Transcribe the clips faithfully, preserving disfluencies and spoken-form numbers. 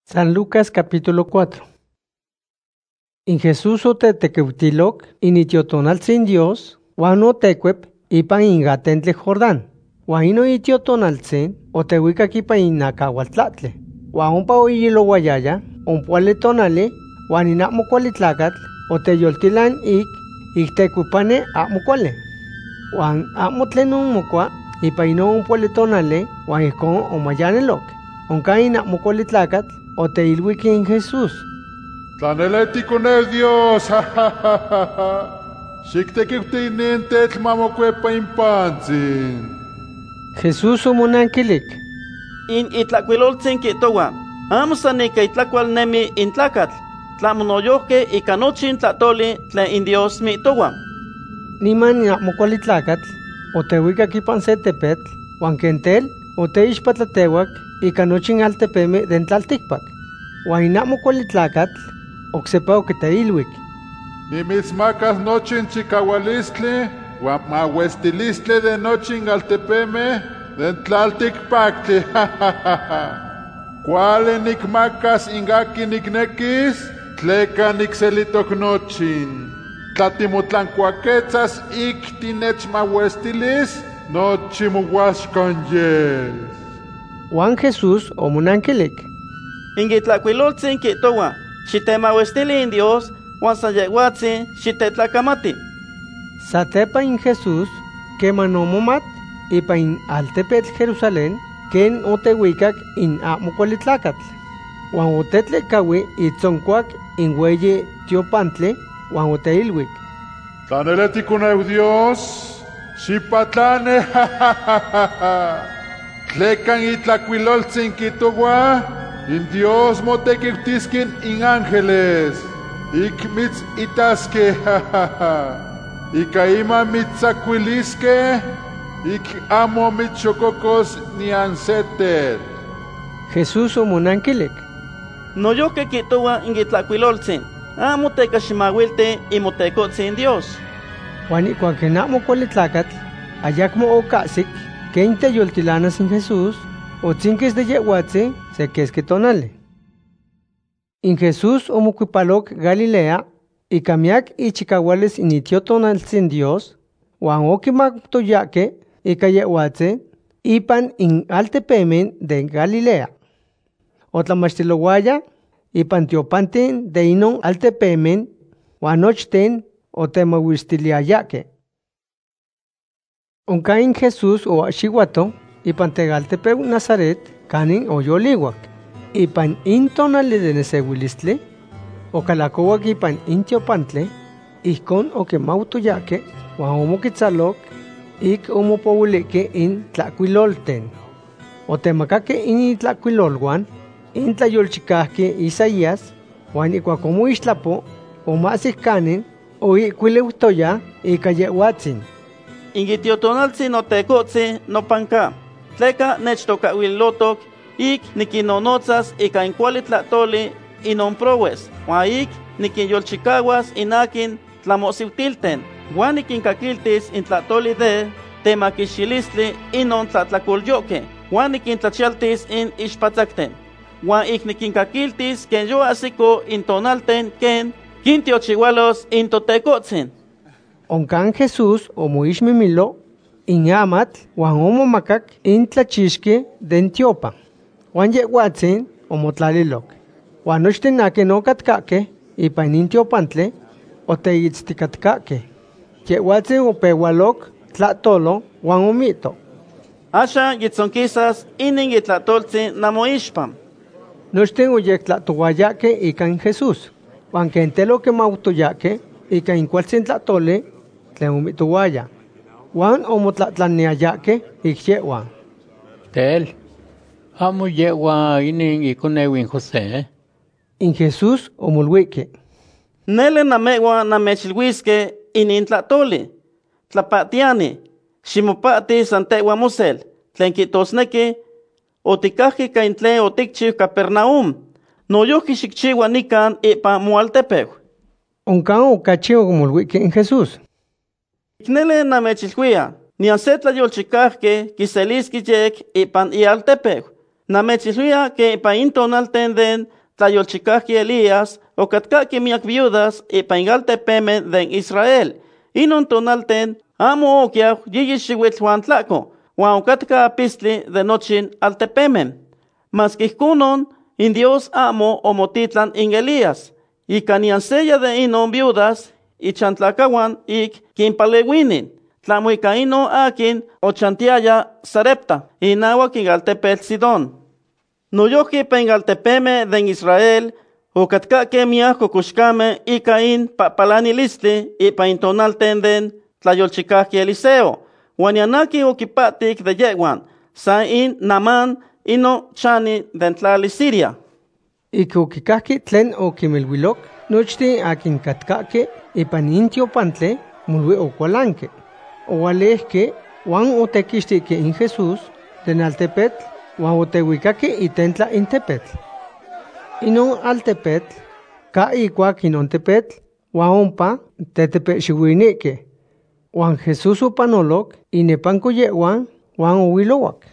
San Lucas capítulo cuatro. In Jesús otetequeutiloc initiotonaltzin Dios, huan otecuep ipan ingatentle Jordán. Huan ino itiotonaltzin otehuicac ipan inacahualtlatle. Huan ompa oiyilowayaya, ompuale tonale, huan in amo cuali tlacatl oteyoltilan ik ictecuipane amo cuali. Huan amo tlen onmocua ipan ino ompuale tonale, huan icon omayaneloc. Onca in amo cuali tlacatl oteilhuic in Jesús: Tlaneletikonew Dios, xictequiutinin tetl mamocuepa impantzin. Jesús omonanquilic: In itlacuiloltzin quihtoua, amo san ica itlacual nemi in tlacatl, tlamo noyohque ica nochi in tlatoli tlen in Dios mihtoua. Niman in amo cuali tlacatl otehuicac ipan se tepetl, huan ken tel oteixpatlateuac ica nochi in altepemeh den tlalticpac. Huan in amo cuali tlacatl ocsepa oquiteilhuic: Nimitzmacas nochi in chicaualistli huan mauestilistli de nochi in altepemeh den tlalticpactli. Cuali nicmacas ingaki nicnequis, tleca nicselitoc nochin. Tlatimotlancuaquetzas ic tinechmauestilis, nochi mohuascan yes. Juan Jesús omonanquilic: Inguitlacuiloltzin quihtoua, xitemauestili in Dios, huan san yehuatzin xitetlacamati. Satepa in Jesús queman omomat ipan in altepetl Jerusalén ken otehuicac in amo cuali tlacatl. Huan otetlecahui itzoncuac in ueyi tiopantle, huan oteilhuic: Tlaneleticonew Dios, xipatlane, tlecan itlacuiloltzin quihtoua, in Dios motequiutisquin in ángeles, ic mitz itasque, ica ima mitzacuilisque, ic amo mitchococos ni ansetet. Jesús omonanquilic: Noyohque quihtoua inguitlacuiloltzin, amo tecaximahuilte imotecotzin Dios. Huan ihcuac in amo cuali tlacatl ayacmo ocahsic ken teyoltilanas in Jesús, otzinquis de yehuatzin se quesque tonali. In Jesús omocuipaloc Galilea ica miac ichicauales in itiotonaltzin Dios, huan oquimactoyaque ica yehuatzin ipan in altepemen de Galilea. Otlamachtilowaya ipan tiopantin de inon altepemen, huan nochten otemauistiliayaque. Onca in Jesús oaxihuato ipan tegaltepeu Nazaret canin oyolihuac. Ipan in tonali de nesehuilistli ocalacouac ipan in tiopantle, icon oquemautoyaque huan omoquitzaloc ic omopouilique in tlacuilolten. Otemacaque in itlacuilolhuan in tlayolchicahque Isaías, huan icuac omoixtlapo omahsic canin oihcuileutoya ica yehuatzin: Inguitiotonaltzin notecotzin nopanca, tleca nechtocahuilotoc ic niquinonotzas ica in cuali tlatoli inon prowes, huan ic niquinyolchicahuas inaquin tlamosiutilten, huan niquincaquiltis in tlatoli de temaquixilistli inon tlatlacolyoque, huan niquintlachialtis in ixpatzacten, huan ic niquincaquiltis ken yoahsico in tonalten ken quintiochihualos in totecotzin. Oncan Jesús omoixmimilo in amatl huan omomacac in tlachixque den tiopa. Huan yehuatzin omotlaliloc. Huan nochten aquen ocatcaque ipan in tiopantle oteitzticatcaque. Yehuatzin opeualoc tlatolo huan omito: Asha yitzonquisas inin itlatoltzin namoixpam. Nochten oyectlatouayaque ica in Jesús, huan ken telo quemautoyaque ica in cualtzin tlatoli tlen omitouaya. Huan omotlatlaniayaque ic yehuan: Tel, amo yehuan inin iconeu in José. In Jesús omolhuique: Nele namehuan namechilhuisque inin tlatoli. Tlapatiani, ximopati san tehuan mosel, tlen quihtosnequi oticahque ca in tlen oticchiu Capernaum, noyohque xicchiua nican ipan moaltepeu. Oncan ocachi omolhuique in Jesús: Nele namechilhuia, nian se tlayolchicahque quiselisqui yec ipan ialtepeu, Namechilhuia que ipan intonalten den tlayolchicahki Elías, ocatcahki miak viudas ipan inaltepemen den Israel. Inon tonalten amo oquiau yiyixiuitl huan tlaco, huan ocatca apistli de nochin altepemen. Mas quihcunon, in Dios amo omotitlan in Elías, y canian sella de inon viudas, y chantlacahuan ik quimpalewinin, tlamuica ino akin ochantiaya Sarepta, y nahuac in altepel Sidón. Noyohki pen altepeme den Israel, ocatcaque miah cocuxcame ica in papalanilistli, y pa intonalten den tlayolchicahki Eliseo, huan yanaki oquipatic de yeguan, sa in Namán ino chani den tlali Siria. Ik okikahki tlen okimilhuilok, nochtin akin katkahki ipan intiopantle mului okualanke. Oualehke huan otekixtihki in Jesús den altepetl huan otehuicaki itentla in tepetl. Inon altepetl ka ikuak inon tepetl huan ompa tetepexiuinihki. Huan Jesús opanolok inepan koyehuan huan ohuilowak.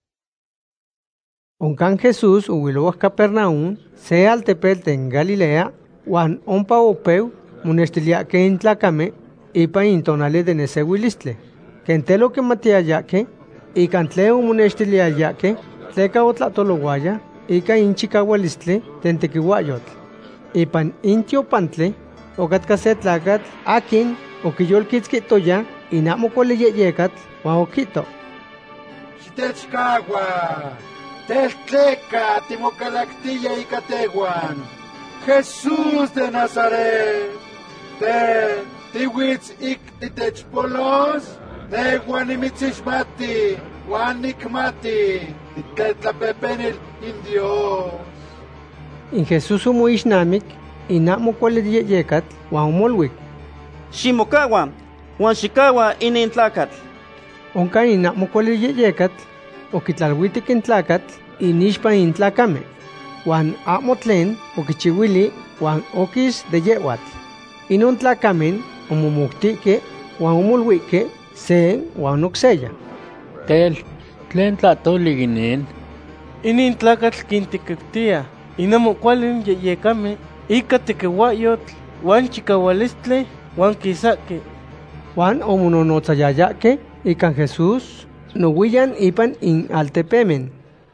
Oncan Jesús ohuilowak Capernaum, se altepetl en Galilea, huan ompa opeu monextiliake in tlacame ipan intonali de nesehuilistle. Kentelo que matiayake, ikan tleo monextiliayake, tleca otlatologuaya, ika in chicahualistle tentequihuayotl. Ipan intiopantle, ocatca se tlacatl akin oquiyolquitzquitoya inamo coliyeyecatl huan oquito. Xitechcagua, teltleca timocalactilla ica tehuan, Jesús de Nazaret, te tihuitz ik titechpolos, tehuan imitzixmati, huan nikmati, itetlapepenil in Dios. In Jesús omoixnamic, inamo coliyeyecatl huan omolhuic. Ximocahuan, huan xicaua inin tlacatl. Oncan inamo coliyeyecatl, oquitlalhuitic in tlacatl, inixpa in tlacame, huan amo tlen oquichiuili huan oquis de yehuatl. Inon tlacamen omomoctihque huan omolhuique se huan ocseya. Tel, tlen tlatoli inin? Inin tlacatl quintiquiptia, inamo cualin yeyecame, ica tequeuayotl, huan chicaualistle, huan quisaque. Huan omononotzayayake ican Jesús nohuiyan ipan in altepemen.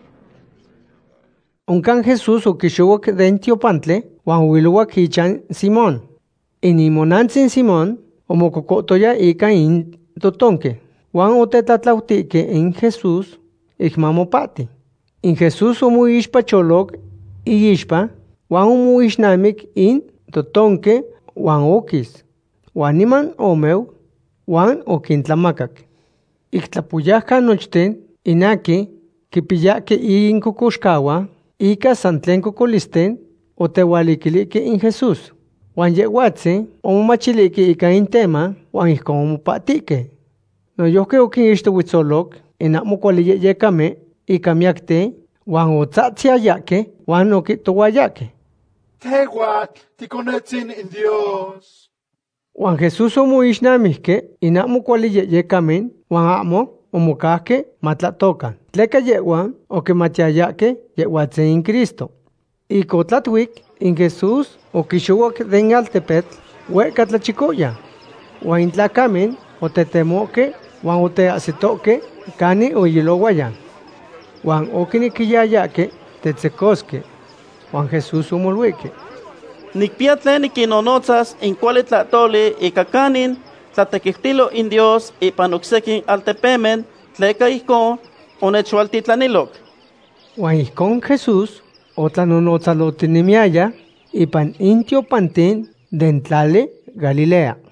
Oncan Jesús oquixowak den tiopantle huan ohuilowak ichan Simón. Inimonantzin Simón omococotoya ica in totonque, huan otetlatlautihque in Jesús icmamopati. In Jesús omoixpacholok iixpa huan omoixnamic in totonque huan oquis. Huan niman omeu huan oquintlamacac. Ictlapuyahca nochten inaki quipiyahque in cocoxcaua ica san tlen cocolisten otehualiquilique in Jesús. Huan yehuatzin omomachilique ica in tema huan icon omopatihque. Noyohque oquinixtohuitzolok inamo cualiyeyecame ica miacte huan otzahtziayahque huan oquitouayahque. Tehuatl ticonetzin in Dios. Huan Jesús omoixnamihque inamo cualiyeyekamen huan amo omocahque matlatocan. Tleca yehuan oquimatiayahque yehuatzin in Cristo. Ica otlathuic in Jesús oquixowak den altepetl hueca tlachicoya. Huan in tlacamen otetemohque huan oteahsitohque cani oyilowaya. Huan oquiniquiyayahque tetzecosque. Juan Jesús omolhuique. Nicpia tlen niquinonotzas in cuali tlatoli ica canin tlatequihtilo in Dios ipan ocsequin altepemen tleca ijcon onechualtitlanilok. Huan ijcon Jesús otlanonotzalotinemiaya ipan intiopantin den tlali Galilea.